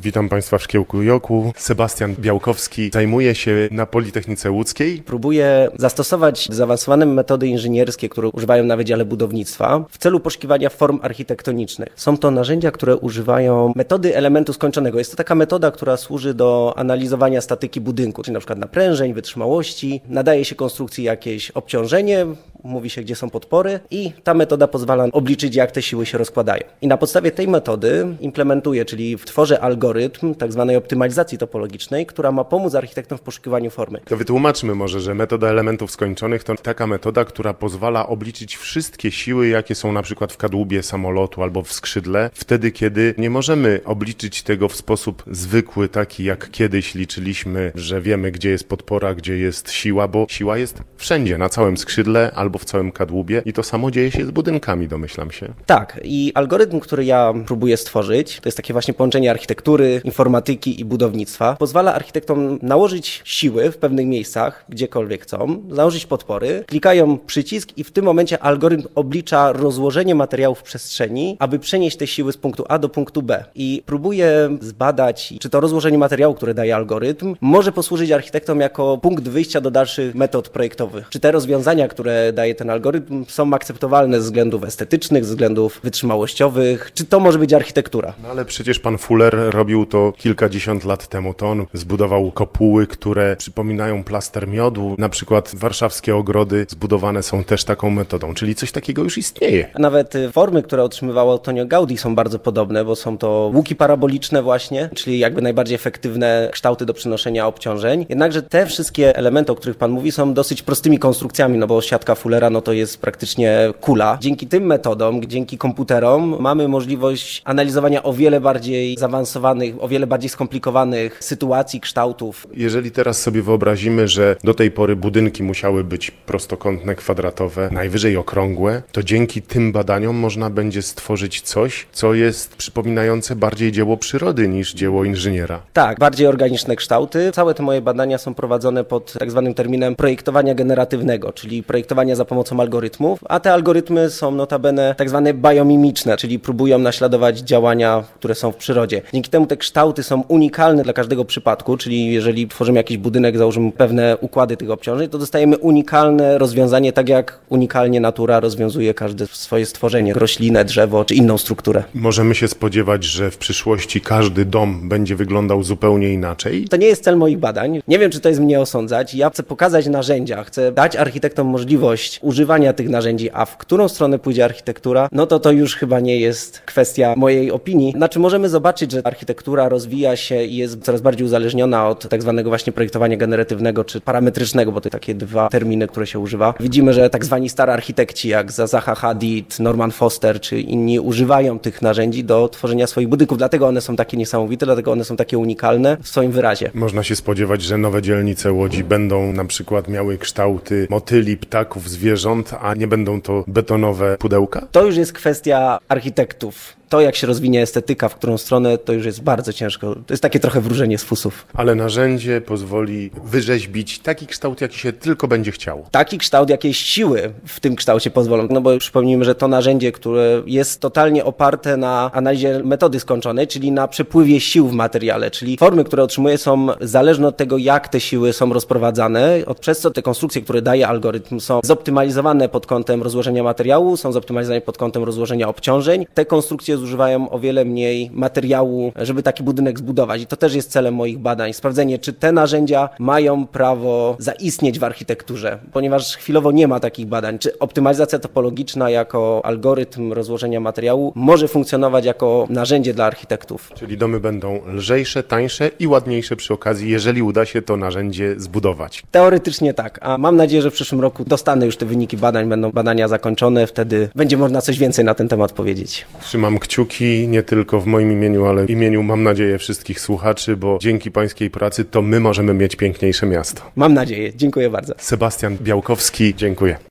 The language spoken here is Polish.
Witam Państwa w Szkiełku Joku. Sebastian Białkowski zajmuje się na Politechnice Łódzkiej. Próbuję zastosować zaawansowane metody inżynierskie, które używają na Wydziale Budownictwa w celu poszukiwania form architektonicznych. Są to narzędzia, które używają metody elementu skończonego. Jest to taka metoda, która służy do analizowania statyki budynku, czyli na przykład naprężeń, wytrzymałości. Nadaje się konstrukcji jakieś obciążenie, mówi się, gdzie są podpory i ta metoda pozwala obliczyć, jak te siły się rozkładają. I na podstawie tej metody implementuję, czyli tworzę algorytm tak zwanej optymalizacji topologicznej, która ma pomóc architektom w poszukiwaniu formy. To wytłumaczmy może, że metoda elementów skończonych to taka metoda, która pozwala obliczyć wszystkie siły, jakie są na przykład w kadłubie samolotu albo w skrzydle, wtedy kiedy nie możemy obliczyć tego w sposób zwykły, taki jak kiedyś liczyliśmy, że wiemy, gdzie jest podpora, gdzie jest siła, bo siła jest wszędzie, na całym skrzydle albo w całym kadłubie i to samo dzieje się z budynkami, domyślam się. Tak, i algorytm, który ja próbuję stworzyć, to jest takie właśnie połączenie architektury, informatyki i budownictwa. Pozwala architektom nałożyć siły w pewnych miejscach, gdziekolwiek chcą, nałożyć podpory, klikają przycisk i w tym momencie algorytm oblicza rozłożenie materiałów w przestrzeni, aby przenieść te siły z punktu A do punktu B. I próbuję zbadać, czy to rozłożenie materiału, które daje algorytm, może posłużyć architektom jako punkt wyjścia do dalszych metod projektowych. Czy te rozwiązania, które daje ten algorytm, są akceptowalne ze względów estetycznych, ze względów wytrzymałościowych, czy to może być architektura? No ale przecież pan Fuller robił to kilkadziesiąt lat temu. To on zbudował kopuły, które przypominają plaster miodu. Na przykład warszawskie ogrody zbudowane są też taką metodą, czyli coś takiego już istnieje. Nawet formy, które otrzymywało Antonio Gaudí, są bardzo podobne, bo są to łuki paraboliczne właśnie, czyli jakby najbardziej efektywne kształty do przenoszenia obciążeń. Jednakże te wszystkie elementy, o których pan mówi, są dosyć prostymi konstrukcjami, no bo siatka Fullera to jest praktycznie kula. Dzięki tym metodom, dzięki komputerom mamy możliwość analizowania o wiele bardziej zaawansowanych, o wiele bardziej skomplikowanych sytuacji, kształtów. Jeżeli teraz sobie wyobrazimy, że do tej pory budynki musiały być prostokątne, kwadratowe, najwyżej okrągłe, to dzięki tym badaniom można będzie stworzyć coś, co jest przypominające bardziej dzieło przyrody niż dzieło inżyniera. Tak, bardziej organiczne kształty. Całe te moje badania są prowadzone pod tak zwanym terminem projektowania generatywnego, czyli projektowania za pomocą algorytmów, a te algorytmy są notabene tak zwane biomimiczne, czyli próbują naśladować działania, które są w przyrodzie. Dzięki temu te kształty są unikalne dla każdego przypadku, czyli jeżeli tworzymy jakiś budynek, założymy pewne układy tych obciążeń, to dostajemy unikalne rozwiązanie, tak jak unikalnie natura rozwiązuje każde swoje stworzenie, roślinę, drzewo czy inną strukturę. Możemy się spodziewać, że w przyszłości każdy dom będzie wyglądał zupełnie inaczej? To nie jest cel moich badań. Nie wiem, czy to jest mnie osądzać. Ja chcę pokazać narzędzia, chcę dać architektom możliwość używania tych narzędzi, a w którą stronę pójdzie architektura, no to już chyba nie jest kwestia mojej opinii. Znaczy możemy zobaczyć, że architektura rozwija się i jest coraz bardziej uzależniona od tak zwanego właśnie projektowania generatywnego czy parametrycznego, bo to takie dwa terminy, które się używa. Widzimy, że tak zwani starzy architekci jak Zaha Hadid, Norman Foster czy inni używają tych narzędzi do tworzenia swoich budynków. Dlatego one są takie niesamowite, dlatego one są takie unikalne w swoim wyrazie. Można się spodziewać, że nowe dzielnice Łodzi będą na przykład miały kształty motyli, ptaków, zwierząt, a nie będą to betonowe pudełka? To już jest kwestia architektów. To, jak się rozwinie estetyka, w którą stronę, to już jest bardzo ciężko. To jest takie trochę wróżenie z fusów. Ale narzędzie pozwoli wyrzeźbić taki kształt, jaki się tylko będzie chciało. Taki kształt, jakieś siły w tym kształcie pozwolą. No bo przypomnijmy, że to narzędzie, które jest totalnie oparte na analizie metody skończonej, czyli na przepływie sił w materiale, czyli formy, które otrzymuje, są zależne od tego, jak te siły są rozprowadzane, przez co te konstrukcje, które daje algorytm, są zoptymalizowane pod kątem rozłożenia materiału, są zoptymalizowane pod kątem rozłożenia obciążeń. Te konstrukcje zużywają o wiele mniej materiału, żeby taki budynek zbudować. I to też jest celem moich badań. Sprawdzenie, czy te narzędzia mają prawo zaistnieć w architekturze, ponieważ chwilowo nie ma takich badań. Czy optymalizacja topologiczna jako algorytm rozłożenia materiału może funkcjonować jako narzędzie dla architektów. Czyli domy będą lżejsze, tańsze i ładniejsze przy okazji, jeżeli uda się to narzędzie zbudować. Teoretycznie tak, a mam nadzieję, że w przyszłym roku dostanę już te wyniki badań, będą badania zakończone, wtedy będzie można coś więcej na ten temat powiedzieć. Trzymam kciuki nie tylko w moim imieniu, ale w imieniu, mam nadzieję, wszystkich słuchaczy, bo dzięki pańskiej pracy to my możemy mieć piękniejsze miasto. Mam nadzieję. Dziękuję bardzo. Sebastian Białkowski, dziękuję.